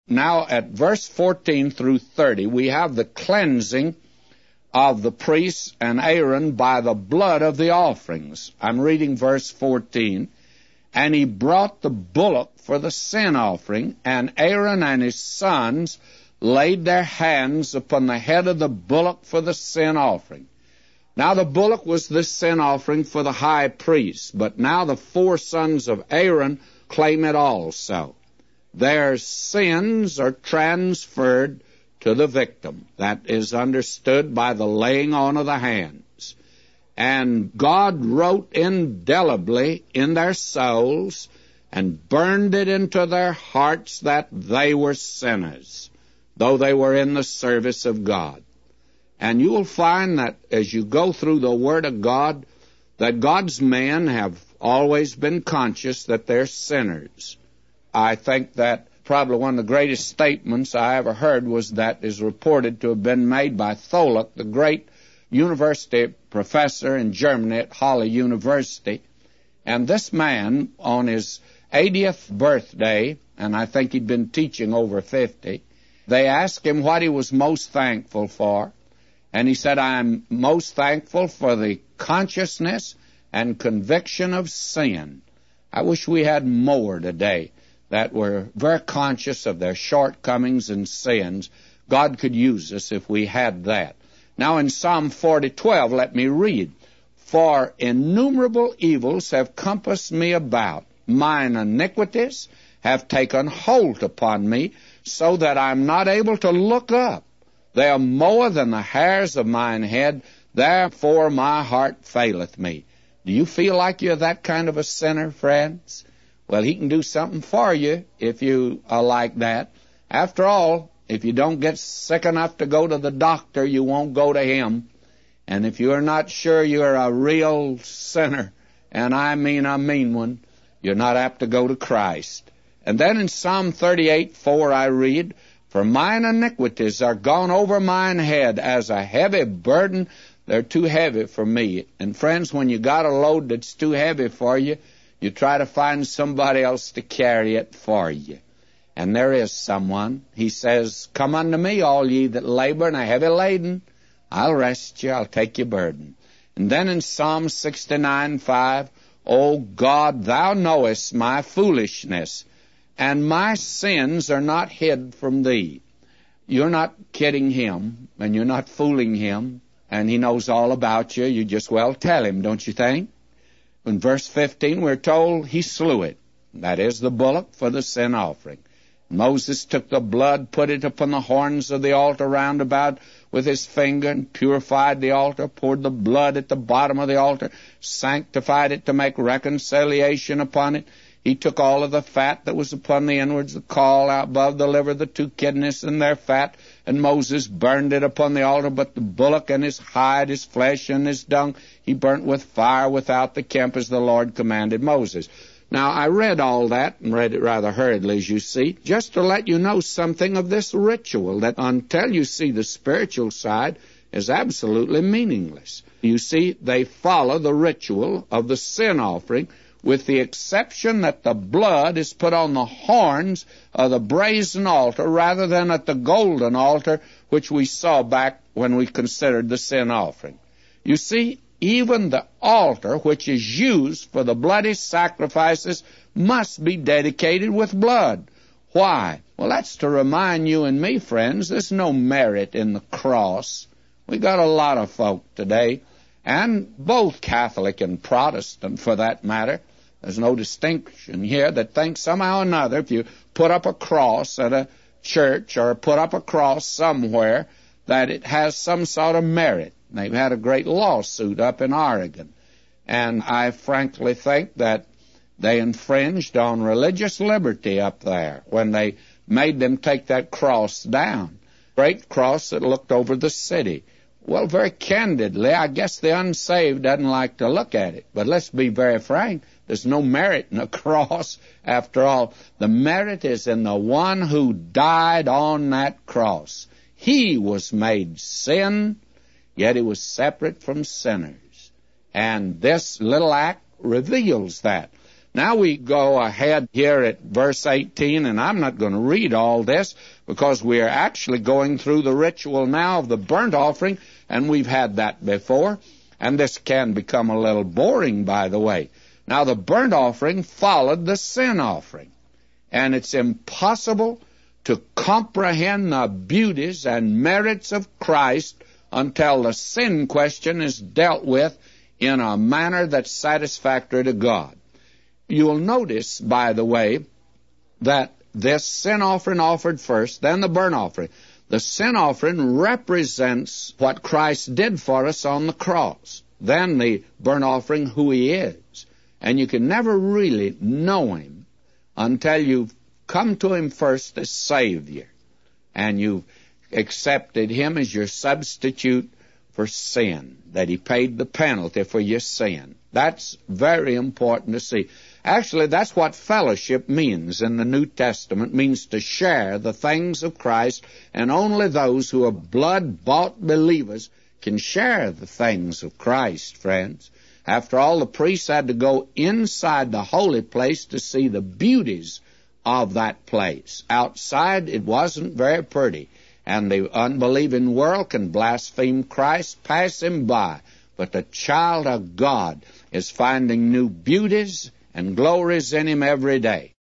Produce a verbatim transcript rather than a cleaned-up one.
Now at verse fourteen through thirty, we have the cleansing of the priests and Aaron by the blood of the offerings. I'm reading verse fourteen. And he brought the bullock for the sin offering, and Aaron and his sons laid their hands upon the head of the bullock for the sin offering. Now the bullock was the sin offering for the high priest, but now the four sons of Aaron claim it also. Their sins are transferred to the victim. That is understood by the laying on of the hands. And God wrote indelibly in their souls and burned it into their hearts that they were sinners, though they were in the service of God. And you will find that as you go through the Word of God, that God's men have always been conscious that they're sinners. I think that probably one of the greatest statements I ever heard was that is reported to have been made by Tholuck, the great university professor in Germany at Halle University. And this man, on his eightieth birthday, and I think he'd been teaching over fifty, they asked him what he was most thankful for. And he said, I'm most thankful for the consciousness and conviction of sin. I wish we had more today that were very conscious of their shortcomings and sins. God could use us if we had that. Now in Psalm forty twelve, let me read. For innumerable evils have compassed me about. Mine iniquities have taken hold upon me, so that I am not able to look up. They are more than the hairs of mine head, therefore my heart faileth me. Do you feel like you're that kind of a sinner, friends? Well, he can do something for you if you are like that. After all, if you don't get sick enough to go to the doctor, you won't go to him. And if you're not sure you're a real sinner, and I mean a mean one, you're not apt to go to Christ. And then in Psalm thirty-eight four I read, For mine iniquities are gone over mine head as a heavy burden. They're too heavy for me. And friends, when you got a load that's too heavy for you, you try to find somebody else to carry it for you. And there is someone. He says, Come unto me, all ye that labor and are heavy laden. I'll rest you, I'll take your burden. And then in Psalm sixty-nine five, O God, thou knowest my foolishness, and my sins are not hid from thee. You're not kidding him, and you're not fooling him, and he knows all about you. You just well tell him, don't you think? In verse fifteen, we're told he slew it. That is the bullock for the sin offering. Moses took the blood, put it upon the horns of the altar round about with his finger, and purified the altar, poured the blood at the bottom of the altar, sanctified it to make reconciliation upon it. He took all of the fat that was upon the inwards, the caul out above the liver, the two kidneys and their fat, and Moses burned it upon the altar. But the bullock and his hide, his flesh and his dung, he burnt with fire without the camp, as the Lord commanded Moses. Now, I read all that, and read it rather hurriedly, as you see, just to let you know something of this ritual, that until you see the spiritual side, is absolutely meaningless. You see, they follow the ritual of the sin offering, with the exception that the blood is put on the horns of the brazen altar rather than at the golden altar, which we saw back when we considered the sin offering. You see, even the altar which is used for the bloody sacrifices must be dedicated with blood. Why? Well, that's to remind you and me, friends, there's no merit in the cross. We got a lot of folk today, and both Catholic and Protestant for that matter, there's no distinction here, that think somehow or another if you put up a cross at a church or put up a cross somewhere, that it has some sort of merit. They've had a great lawsuit up in Oregon, and I frankly think that they infringed on religious liberty up there when they made them take that cross down. Great cross that looked over the city. Well, very candidly, I guess the unsaved doesn't like to look at it. But let's be very frank, there's no merit in a cross after all. The merit is in the one who died on that cross. He was made sin, yet he was separate from sinners. And this little act reveals that. Now we go ahead here at verse eighteen, and I'm not going to read all this because we're actually going through the ritual now of the burnt offering, and we've had that before, and this can become a little boring, by the way. Now, the burnt offering followed the sin offering, and it's impossible to comprehend the beauties and merits of Christ until the sin question is dealt with in a manner that's satisfactory to God. You'll notice, by the way, that this sin offering offered first, then the burnt offering. The sin offering represents what Christ did for us on the cross. Then the burnt offering, who He is. And you can never really know Him until you've come to Him first as Savior, and you've accepted Him as your substitute for sin, that He paid the penalty for your sin. That's very important to see. Actually, that's what fellowship means in the New Testament. It means to share the things of Christ, and only those who are blood-bought believers can share the things of Christ, friends. After all, the priests had to go inside the holy place to see the beauties of that place. Outside, it wasn't very pretty, and the unbelieving world can blaspheme Christ, pass Him by. But the child of God is finding new beauties and glories in Him every day.